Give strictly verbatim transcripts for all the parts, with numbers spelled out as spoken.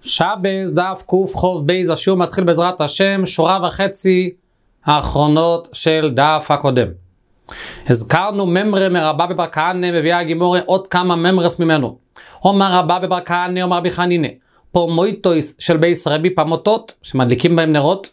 שבס דף קוף חוב בייז, השיעור מתחיל בעזרת השם, שורה וחצי האחרונות של דף הקודם. הזכרנו ממרה מרבה בבר כהנא, מביאה הגימורה עוד כמה ממרס ממנו. אומר רבה בבר כהנא, אומר רבי חנינא, פה מויטויס של בייס רבי, פמוטות שמדליקים בהם נרות,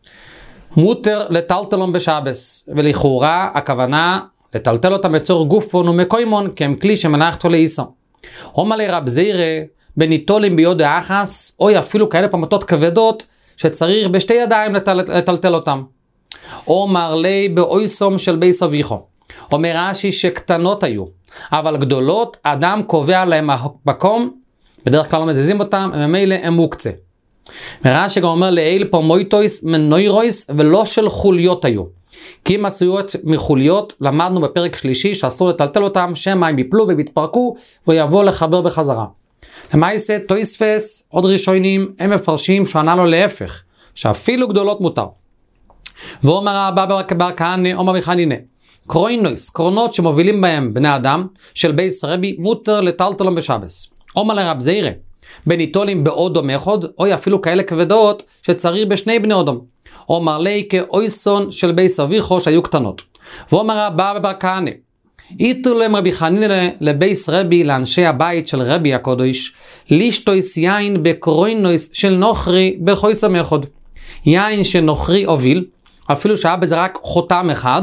מותר לטלטלום בשבס, ולכאורה הכוונה לטלטל אותם בצור גופון ומקוימון, כי הם כלי שמנחתו לאיסו. אומר לי רב זירא, בניטולים ביוד האחס, או אפילו כאלה פמוטות כבדות, שצריך בשתי ידיים לטל, לטלטל אותם. אומר לי באויסום של בייס אביחו. אומר רש"י שקטנות היו, אבל גדולות, אדם קובע להם מקום, בדרך כלל לא מזיזים אותם, ממילא הם מוקצה. ורש"י גם אומר לאל פה מויטויס מנוירויס, ולא של חוליות היו. כי אם עשויות מחוליות, למדנו בפרק שלישי שאסור לטלטל אותם, שמא הם יפלו ויתפרקו, ויבוא לחבר בחזרה. למעשה, תויספס, עוד ראשונים, הם מפרשים שענה לו להפך, שאפילו גדולות מותר. ואומר הבא בר כהנא, אומר רבי חנינא, קרוינויס, קרונות שמובילים בהם בני אדם, של בייס רבי, מותר לטלטלם בשבס. אומר לרב זירא, בניטולים בעוד או מחוד, או אפילו כאלה כבדות, שצריך בשני בני אדם. אומר לי כאויסון של בייס אביחו, שהיו קטנות. ואומר הבא בר כהנא, איתר להם רבי חנינא לבייס רבי, לאנשי הבית של רבי הקודש, לישטויס יין בקרוינויס של נוכרי בחויס המחוד. יין שנוכרי הוביל, אפילו שהיה בזה רק חותם אחד,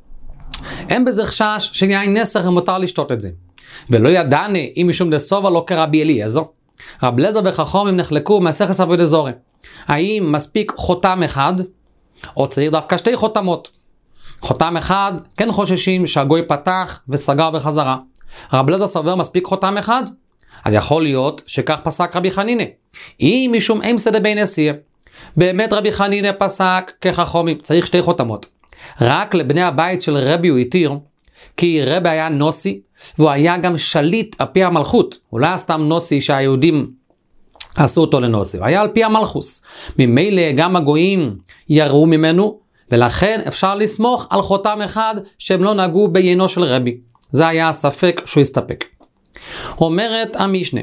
אין בזה חשש שיין נסך מותר לשתות את זה. ולא ידענה אם משום דסובה לא כרבי אליעזר. רב אליעזר וחכמים נחלקו מסכת עבודת זרה. האם מספיק חותם אחד, או צריך דווקא שתי חותמות? חותם אחד, כן חוששים שהגוי פתח וסגר בחזרה. רב אליעזר סובר מספיק חותם אחד, אז יכול להיות שכך פסק רבי חנינא. אם משום אמסא דבי נשיאה, באמת רבי חנינא פסק כחכמים, צריך שתי חותמות. רק לבני הבית של רבי הוא התיר, כי רבי היה נוסי, והוא היה גם שליט על פי המלכות. הוא לא היה סתם נוסי שהיהודים עשו אותו לנוסי, הוא היה על פי המלכוס. ממילא גם הגויים יראו ממנו, ולכן אפשר לסמוך על חותם אחד שהם לא נגעו בעיינו של רבי. זה היה הספק שהוא הסתפק. אומרת המשנה,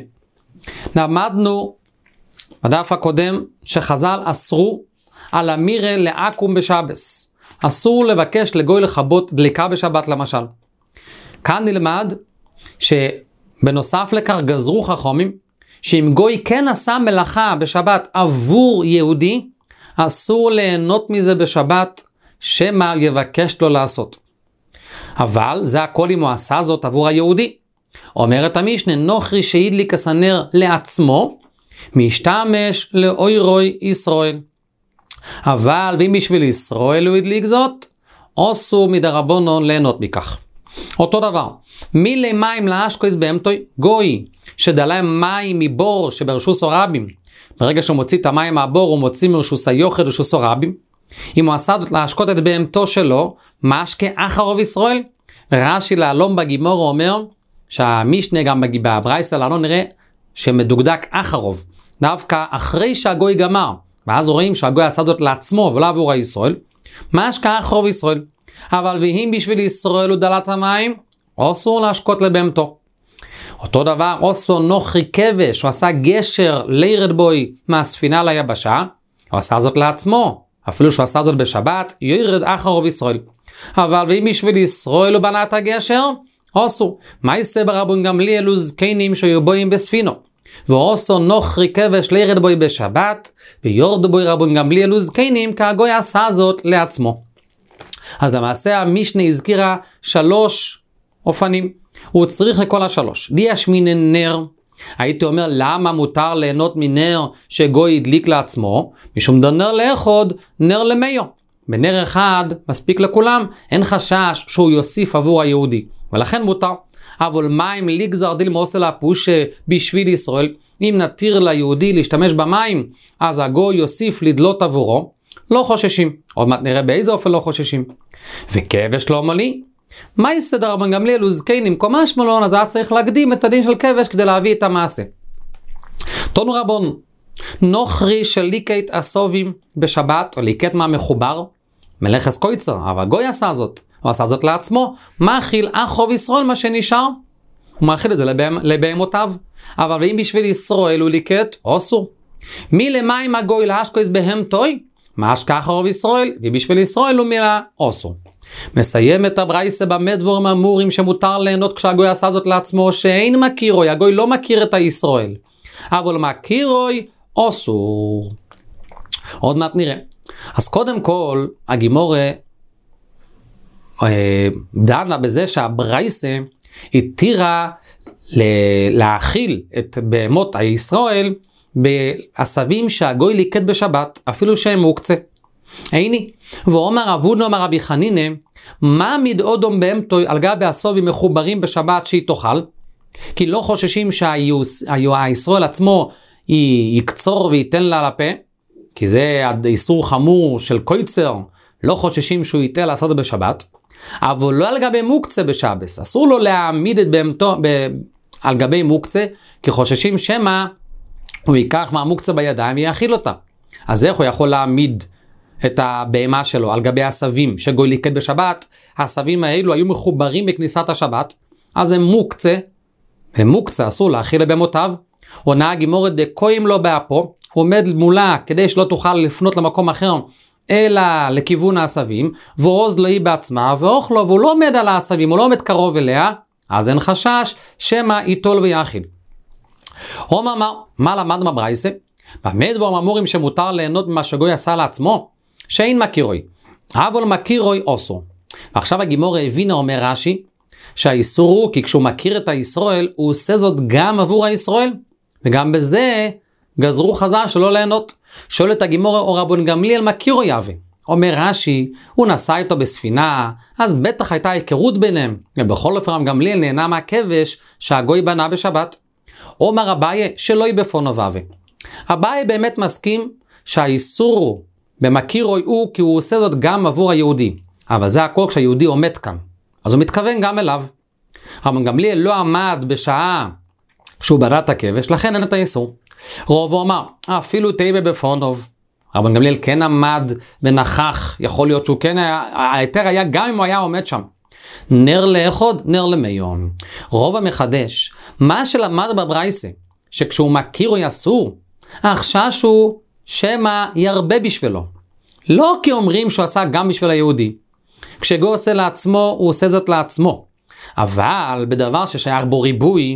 למדנו בדף הקודם שחז"ל אסרו על אמירה לעקום בשבס. אסור לבקש לגוי לכבות דליקה בשבת למשל. כאן נלמד שבנוסף לכך גזרו חכמים, שאם גוי כן עשה מלאכה בשבת עבור יהודי, אסור ליהנות מזה בשבת, שמא יבקש לו לעשות. אבל זה הכל אם הוא עשה זאת עבור היהודי. אומרת המשנה, נוכרי שהדליק הסנר לעצמו, משתמש לאוירוי ישראל. אבל ואם בשביל ישראל הוא הדליק זאת, אסור מדרבנן ליהנות מכך. אותו דבר, מילי מים לאשקויס בהמתוי, גוי שדלה מים מבור שברשוס רבים, ברגע שהוא מוציא את המים מהבור הוא מוציא מרשוס היוחד ורשוס רבים, אם הוא עשה זאת להשקות את בהמתו שלו, משקה אחרוב ישראל. ורש"י לעלום בגימור אומר שהמשנה גם בברייתא לעלון נראה שמדוקדק אחרוב, דווקא אחרי שהגוי גמר, ואז רואים שהגוי עשה זאת לעצמו ולא עבור הישראל, משקה אחרוב ישראל. אבל ואם בשביל ישראל הוא דלת המים, אסור להשקות לבהמתו. אותו דבר, אסור נוכרי כבש, הוא עשה גשר לירד בוי מהספינה ליבשה, הוא עשה זאת לעצמו, אפילו שהוא עשה זאת בשבת, ירד אחרוב ישראל. אבל ואם בשביל ישראל הוא בנה את הגשר, אסור. מה יעשה ברבן גמליאל וזקנים שהיו בויים בספינו? ואסור נוכרי כבש לירד בוי בשבת, ויורד בוי רבן גמליאל וזקנים, כהגוי עשה זאת לעצמו. אז למעשה המשנה הזכירה שלוש אופנים. הוא צריך לכל השלוש. דיש מן נר. הייתי אומר למה מותר ליהנות מנר שגוי הדליק לעצמו? משום דנר לאחוד, נר למיו. בנר אחד מספיק לכולם, אין חשש שהוא יוסיף עבור היהודי. ולכן מותר. אבל מים לגזר דיל מוסל הפוש בשביל ישראל. אם נתיר ליהודי להשתמש במים, אז הגוי יוסיף לדלות עבורו. לא חוששים. עוד מעט נראה באיזה אופן לא חוששים. וכבש לא מולי. מה יסדר רבן גמליאל וזקנים קומש מלון, אז היה צריך להקדים את הדין של כבש כדי להביא את המעשה. תונו רבון, נוכרי של ליקט אסובים בשבת, או ליקט מה מחובר, מלאכס קויצר, אבל גוי עשה זאת, הוא עשה זאת לעצמו, מאכיל אחרוב ישראל מה שנשאר, הוא מאכיל את זה לבהמותיו, אבל אם בשביל ישראל הוא ליקט, אסור. מי למים הגוי להשקויס בהם טוי? מה השכח רוב ישראל, ובשביל ישראל הוא מילה אוסו. מסיים את הברייסה במה דבורים אמורים שמותר ליהנות כשהגוי עשה זאת לעצמו, שאין מכירוי, הגוי לא מכיר את הישראל. אבל מכירוי אוסור. עוד מעט נראה. אז קודם כל, הגימורה אה, דנה בזה שהברייסה התירה להאכיל את בהמות הישראל בעשבים שהגוי ליקט בשבת, אפילו שהם מוקצה. איני, ואומר אבונו אמר רבי חנינה, מה מדעודום בהמתוי על גבי עשבים מחוברים בשבת שהיא תאכל? כי לא חוששים שהישראל עצמו יקצור וייתן לה לפה, כי זה איסור חמור של קויצר, לא חוששים שהוא ייתן לעשות את בשבת, אבל לא על גבי מוקצה בשבס, אסור לו להעמיד את בהמתו ב... על גבי מוקצה, כי חוששים שמה הוא ייקח מהמוקצה בידיים ויאכיל אותה. אז איך הוא יכול להעמיד את הבהמה שלו על גבי עשבים שגוי ליקט בשבת? העשבים האלו היו מחוברים בכניסת השבת, אז הם מוקצה, הם מוקצה, אסור להאכיל לבהמותיו. עונה הגימורה דקויים לו באפו, הוא עומד מולה כדי שלא תוכל לפנות למקום אחר, אלא לכיוון העשבים, ועוז לו היא בעצמה, ואוכלו, והוא לא עומד על העשבים, הוא לא עומד קרוב אליה, אז אין חשש שמא ייטול ויאכיל. הוא אמר, מה למדנו בברייסה? במה דבורים אמורים שמותר ליהנות ממה שגוי עשה לעצמו? שאין מכירוי, אבל מכירוי אוסור. ועכשיו הגימורה הבינה, אומר רש"י, שהאיסור הוא, כי כשהוא מכיר את הישראל, הוא עושה זאת גם עבור הישראל, וגם בזה גזרו חז"ל שלא ליהנות. שואל את הגימורה, או רבן גמליאל מכירוי יהווה? אומר רש"י, הוא נסע איתו בספינה, אז בטח הייתה היכרות ביניהם, ובכל אופן רבן גמליאל נהנה מהכבש שהגוי בנה בשבת. אומר אביי שלא היא בפונו והווה. אביי באמת מסכים שהאיסור במכירוי הוא כי הוא עושה זאת גם עבור היהודי, אבל זה הכל כשהיהודי עומד כאן, אז הוא מתכוון גם אליו. רבן גמליאל לא עמד בשעה שהוא בנה את הכבש, לכן אין את האיסור. רובו אמר, אפילו תהי בפונוב. רבן גמליאל כן עמד ונכח, יכול להיות שהוא כן היה, היתר היה גם אם הוא היה עומד שם. נר לאחוד, נר למיום. רוב המחדש, מה שלמד בברייסה, שכשהוא מכיר הוא יסור, החשש הוא שמה ירבה בשבילו. לא כי אומרים שהוא עשה גם בשביל היהודי. כשגוי עושה לעצמו, הוא עושה זאת לעצמו. אבל בדבר ששייך בו ריבוי,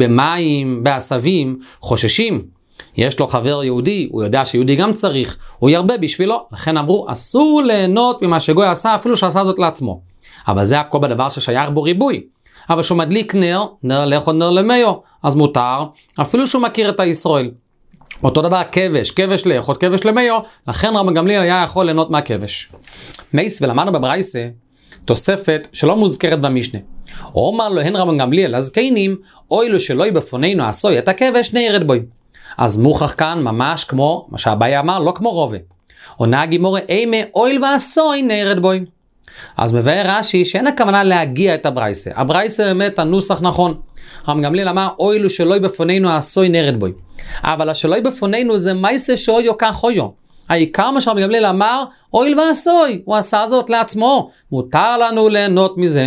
במים, בעשבים, חוששים. יש לו חבר יהודי, הוא יודע שיהודי גם צריך, הוא ירבה בשבילו. לכן אמרו, אסור ליהנות ממה שגוי עשה, אפילו שעשה זאת לעצמו. אבל זה הכל בדבר ששייך בו ריבוי. אבל שהוא מדליק נר, נר לאחוד נר למיו, אז מותר, אפילו שהוא מכיר את הישראל. אותו דבר כבש, כבש לאחוד, כבש למיו, לכן רבן גמליאל היה יכול ליהנות מהכבש. מייס ולמדנו בברייסה, תוספת שלא מוזכרת במשנה. הוא אומר לו, הן רבן גמליאל, אז קיינים, אוי לו שלא יבפוננו עשוי את הכבש, נערד בוי. אז מוכח כאן ממש כמו, מה שאביי אמר, לא כמו רובה. עונה הגימורה, אימה אויל ועשוי נערד בוי. אז מבאר רש"י שאין הכוונה להגיע את הברייסה. הברייסה באמת הנוסח נכון. רבן גמליאל אמר, אוי לו שלא יבפוננו עשוי נערד בוי. אבל השלא יבפוננו זה מייסה שאוי יוקח אויו. העיקר מה שרבן גמליאל אמר, אויל ועשוי, הוא עשה זאת לעצמו, מותר לנו ליהנות מזה.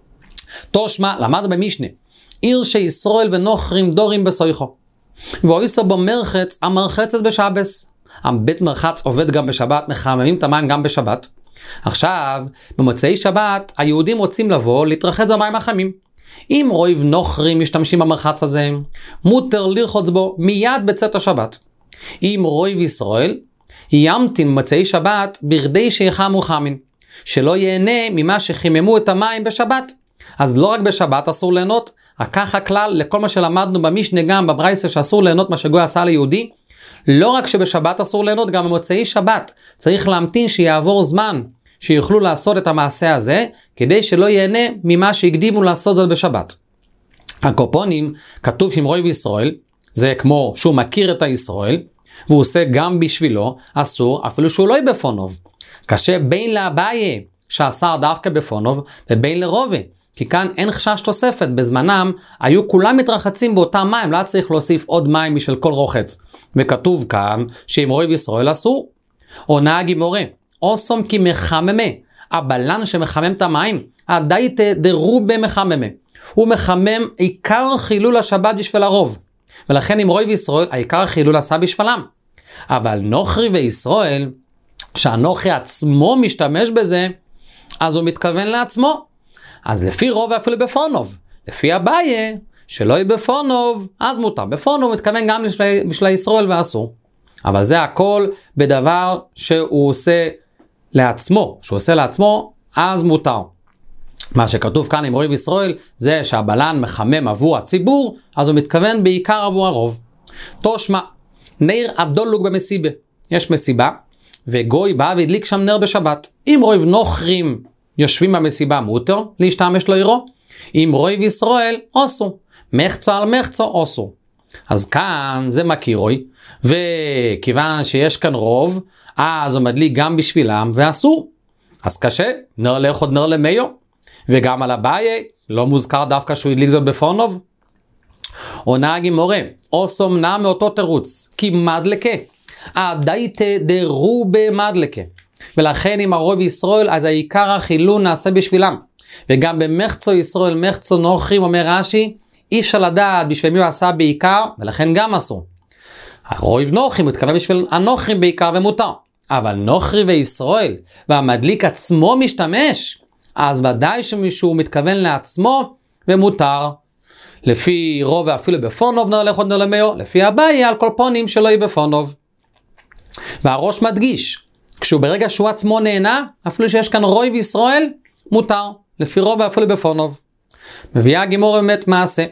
תושמע, למד במשנה, עיר שישראל ונוכרים דורים בסויחו. ואויסו בו מרחץ, המרחצת בשבס. הבית מרחץ עובד גם בשבת, מחממים את המים גם בשבת. עכשיו, במוצאי שבת, היהודים רוצים לבוא, להתרחץ במים החמים. אם רויב נוכרים משתמשים במרחץ הזה, מותר לרחוץ בו מיד בצאת השבת. אם רויב ישראל, ימתין במוצאי שבת, ברדי שיחמו חמין, שלא ייהנה ממה שחיממו את המים בשבת. אז לא רק בשבת אסור ליהנות, רק ככה כלל לכל מה שלמדנו במשנה גם בברייסה שאסור ליהנות מה שגוי עשה ליהודי, לא רק שבשבת אסור ליהנות, גם במוצאי שבת צריך להמתין שיעבור זמן שיוכלו לעשות את המעשה הזה, כדי שלא ייהנה ממה שהקדימו לעשות זאת בשבת. הקופונים כתוב עם רוי בישראל, זה כמו שהוא מכיר את הישראל, והוא עושה גם בשבילו, אסור אפילו שהוא לא יהיה בפונוב. קשה בין לאביי שעשה דווקא בפונוב, ובין לרובה, כי כאן אין חשש תוספת, בזמנם היו כולם מתרחצים באותם מים, לא צריך להוסיף עוד מים בשביל כל רוחץ. וכתוב כאן שעם רוי בישראל אסור. עונה הגימורה, אוסום כי מחממה, הבלן שמחמם את המים, הדייט דרובה מחממה. הוא מחמם עיקר חילול השבת בשביל הרוב. ולכן עם רוי וישראל, העיקר חילול עשה בשבילם. אבל נוכרי וישראל, שהנוכרי עצמו משתמש בזה, אז הוא מתכוון לעצמו. אז לפי רוב אפילו בפונוב, לפי אביי, שלא יהיה בפונוב, אז מותר. בפונוב מתכוון גם בשביל ישראל ואסור. אבל זה הכל בדבר שהוא עושה לעצמו. שהוא עושה לעצמו, אז מותר. מה שכתוב כאן עם רוב ישראל, זה שהבלן מחמם עבור הציבור, אז הוא מתכוון בעיקר עבור הרוב. תושמע, נר הדולוג במסיבה. יש מסיבה, וגוי בא והדליק שם נר בשבת. אם רוב נוכרים יושבים במסיבה, מותר להשתמש לו עירו. אם רוב ישראל, אוסו. מחצו על מחצו, אוסו. אז כאן זה מקירוי, וכיוון שיש כאן רוב, אז הוא מדליק גם בשבילם ואסור. אז קשה, נר לאחוד נר למיו. וגם על אביי, לא מוזכר דווקא שהוא הדליק זאת בפונוב. עונה הגימורה, אוסו מנע מאותו תירוץ, כי מדלקה. עדייתא דרובה מדלקה. ולכן אם הרוב ישראל, אז העיקר החילון נעשה בשבילם. וגם במחצו ישראל, מחצו נוכרים, אומר רש"י, אי אפשר לדעת בשביל מי הוא עשה בעיקר, ולכן גם אסור. הרוב נוכרים מתכוון בשביל הנוכרים בעיקר ומותר. אבל נוכרי וישראל, והמדליק עצמו משתמש, אז ודאי שמישהו מתכוון לעצמו ומותר. לפי רוב ואפילו בפונוב נר לאחוד נר למיו, לפי אביי על כל פונים שלא יהיה בפונוב. והראש מדגיש, כשהוא ברגע שהוא עצמו נהנה, אפילו שיש כאן רוב וישראל, מותר. לפי רוב ואפילו בפונוב. מביאה הגימור באמת מעשה.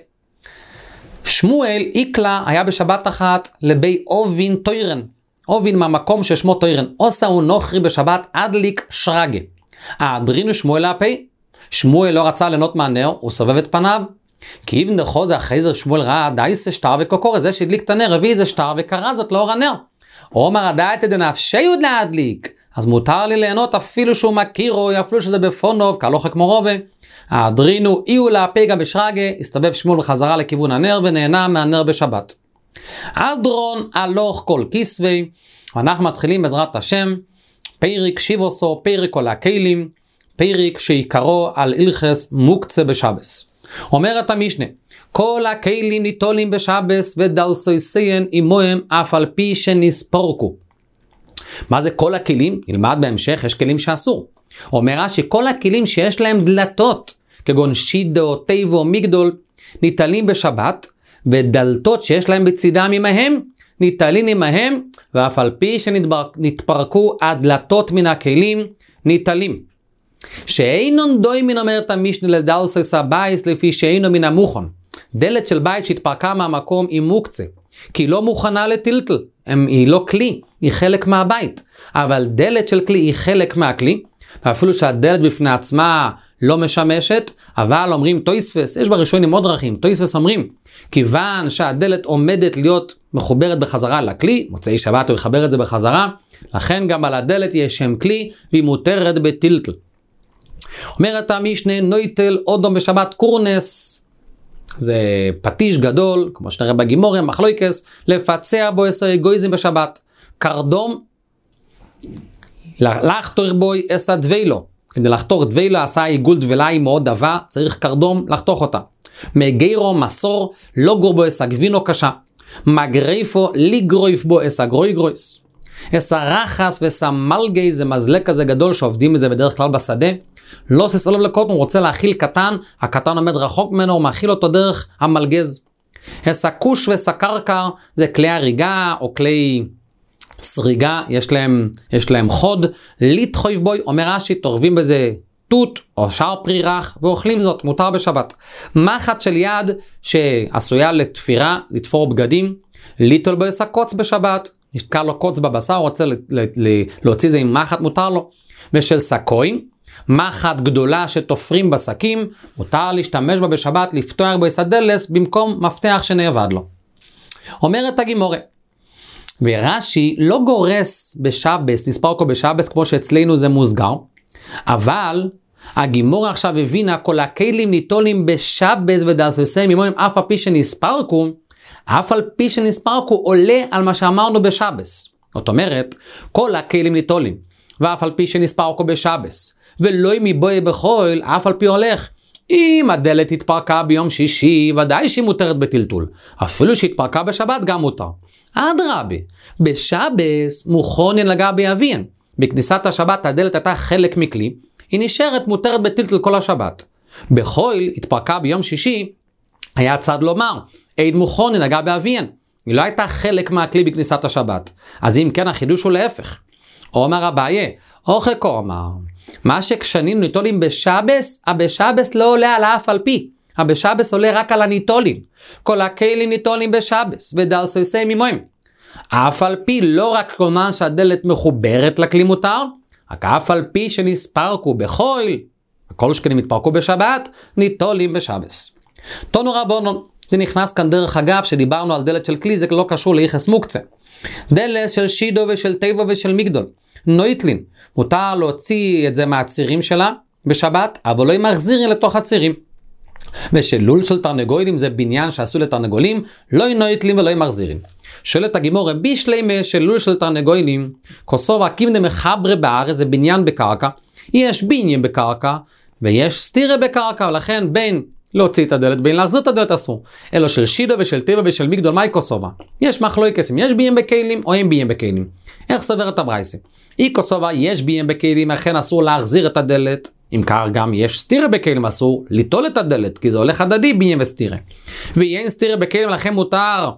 שמואל איקלה היה בשבת אחת לבי אובין טוירן. אובין מהמקום ששמו טוירן. עושה הוא נוכרי בשבת אדליק שרגה. האדרינו שמואל להפי. שמואל לא רצה ליהנות מהנר, הוא סובב את פניו. כי אבן דחו זה אחרי זה שמואל ראה דייסה שטר וקוקור, זה שהדליק את הנר, הביא איזה שטר וקרא זאת לאור הנר. אומר הדעת דנפשי עוד להדליק. אז מותר לי ליהנות אפילו שהוא מכירו, אפילו שזה בפונוב, כהלוכה כמו רובה. האדרינו אי הוא להפי גם בשרגה, הסתובב שמואל בחזרה לכיוון הנר ונהנה מהנר בשבת. אדרון הלוך כל כסבי, ואנחנו מתחילים בעזרת השם, פרק שיבוסו, פרק כל הכלים, פרק שעיקרו על הלכס מוקצה בשבס. אומרת המשנה, כל הכלים ניטולים בשבס ודלסויסיין עמוהם אף על פי שנספורקו. מה זה כל הכלים? נלמד בהמשך, יש כלים שאסור. אומרה שכל הכלים שיש להם דלתות, כגון שידו, טייבו, מגדול, ניטלים בשבת, ודלתות שיש להם בצידם עמהם, ניטלים עמהם, ואף על פי שנתפרקו הדלתות מן הכלים, ניטלים. שאינון דוימין אומרת המשנה לדלסויס הבייס לפי שאינו מן המוכן. דלת של בית שהתפרקה מהמקום היא מוקצה, כי היא לא מוכנה לטלטל, היא לא כלי, היא חלק מהבית. אבל דלת של כלי היא חלק מהכלי, ואפילו שהדלת בפני עצמה לא משמשת, אבל אומרים תויספס, יש בראשונים עוד דרכים, תויספס אומרים, כיוון שהדלת עומדת להיות מחוברת בחזרה לכלי, מוצאי שבת הוא יחבר את זה בחזרה, לכן גם על הדלת יש שם כלי, והיא מותרת בטלטל. אומרת המשנה, נויטל אודום בשבת קורנס, זה פטיש גדול, כמו שנראה בגימוריה, מחלויקס, לפצע בו עשר אגויזם בשבת, קרדום, לחתור בוי עשה דווילו, כדי לחתור דווילו עשה עיגול דווילה היא מאוד דווה, צריך קרדום לחתוך אותה. מגירו מסור, לא גור בו עשה גבינו קשה, מגריפו לגרויף בו עשה גרוי גרויס. עשה רחס ועשה מלגי, זה מזלק כזה גדול שעובדים את זה בדרך כלל בשדה, לא ססלוב לקוטן, הוא רוצה להכיל קטן, הקטן עומד רחוק ממנו, הוא מאכיל אותו דרך המלגז. עשה קוש ועשה קרקר, זה כלי הריגה או כלי סריגה, יש להם, יש להם חוד, לתחויב בוי, אומר רש"י, תורבים בזה תות או שאר פרי רך, ואוכלים זאת, מותר בשבת. מחט של יד שעשויה לתפירה, לתפור בגדים, ליטול בו עשה קוץ בשבת, נשתקע לו קוץ בבשר, הוא רוצה להוציא זה עם מחט, מותר לו. ושל סקוין, מחט גדולה שתופרים בסקים, מותר להשתמש בה בשבת, לפתוח בו עשה דלס, במקום מפתח שנאבד לו. אומרת הגימורה, ורש"י לא גורס בשבס, נספר כה בשבס כמו שאצלנו זה מוסגר, אבל הגימורה עכשיו הבינה כל הכלים ניטולים בשבס ודלסוסים עמוהם אף על פי שנספרקו, אף על פי שנספרקו עולה על מה שאמרנו בשבס. זאת אומרת, כל הכלים ניטולים, ואף על פי שנספרקו בשבס, ולא אם יבואי בחול, אף על פי הולך, אם הדלת התפרקה ביום שישי, ודאי שהיא מותרת בטלטול. אפילו שהתפרקה בשבת גם מותר. אדרבה, בשבס מוכונן לגבי אביין. בכניסת השבת הדלת הייתה חלק מכלי, היא נשארת מותרת בטלטול כל השבת. בחויל התפרקה ביום שישי, היה צד לומר, אין מוכונן לגבי אביין. היא לא הייתה חלק מהכלי בכניסת השבת. אז אם כן החידוש הוא להפך. אומר אביי, אוכל כה אומר, מה שכשנים ניטולים בשבס, הבשבס לא עולה על האף על פי. הבשבס עולה רק על הניטולים. כל הכלים ניטולים בשבס, ודרסויסי ממוים. אף על פי לא רק כלומר שהדלת מחוברת לכלי מותר, רק אף על פי שנספרקו בחויל, כל שכנים התפרקו בשבת, ניטולים בשבס. תונו רבונון, זה נכנס כאן דרך אגב שדיברנו על דלת של כלי, זה לא קשור ליחס מוקצה. דלת של שידו ושל טבע ושל מגדול. נויטלין, מותר להוציא את זה מהצירים שלה בשבת, אבל לא מחזירים לתוך הצירים. ושלול של תרנגולים זה בניין שעשו לתרנגולים, לא נויטלין ולא מחזירים. שואלת הגימורה, בישלמה של לול של תרנגולים, כוסוב הקיבנה מחברה בארץ, זה בניין בקרקע, יש בניין בקרקע, ויש סתירה בקרקע, ולכן בין להוציא את הדלת, בין להחזיר את הדלת אסור. אלו של שידו ושל טבע ושל מגדול, מהי כוסובה? יש מחלוקת, יש בניין בכלים או אין בניין בכלים. איך סוברת הברייסה? אי כוסובה, יש בניין בכלים, לכן אסור להחזיר את הדלת. אם כך גם יש סתירה בכלים, אסור ליטול את הדלת, כי זה הולך הדדי בניין וסתירה. ואין סתירה בכלים, לכן מותר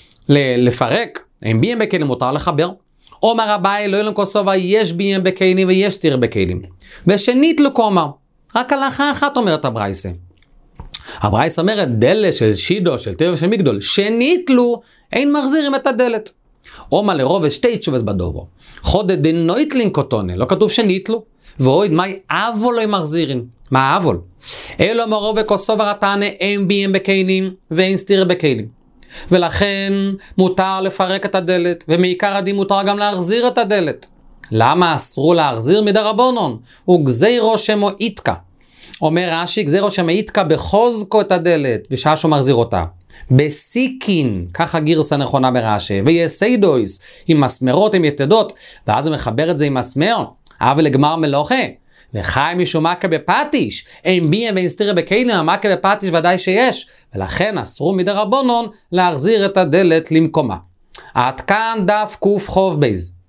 לפרק, אין בניין בכלים, מותר לחבר. אומר אביי, לא ילם כוסובה, יש בניין בכלים ויש סתירה בכלים. ושנית לו כומר, רק הלכה אחת אומרת הברייסה. הברייסה אומרת, דלת של שידו, של טבע ושל מגדול, שניתלו, אין מחזירים את הדלת. אומר לרוב שתי תשובס בדובו. חודד דנויטלין קוטונה, לא כתוב שניתלו. ואויד, מהי אבול לא מחזירים? מה אבול? אלו מרוב וכוסוב הרתנה, אין ביים בכלים ואין סתיר בכלים. ולכן מותר לפרק את הדלת, ומעיקר הדין מותר גם להחזיר את הדלת. למה אסרו להחזיר מדרבנון? הוא גזירו שמו איתקה. אומר רש"י, גזירו שמו איתקה בחוזקו את הדלת, בשעה שהוא מחזיר אותה. בסיקין, ככה גירסה נכונה ברש"י, ויסיידויס, עם מסמרות, עם יתדות, ואז הוא מחבר את זה עם מסמר, אבל לגמר מלוכה, וחי משום מכה בפטיש, אין ביים ואין סתירה בכלים, המכה בפטיש ודאי שיש, ולכן אסרו מדרבנון להחזיר את הדלת למקומה. עד כאן דף קוף חוב בייז.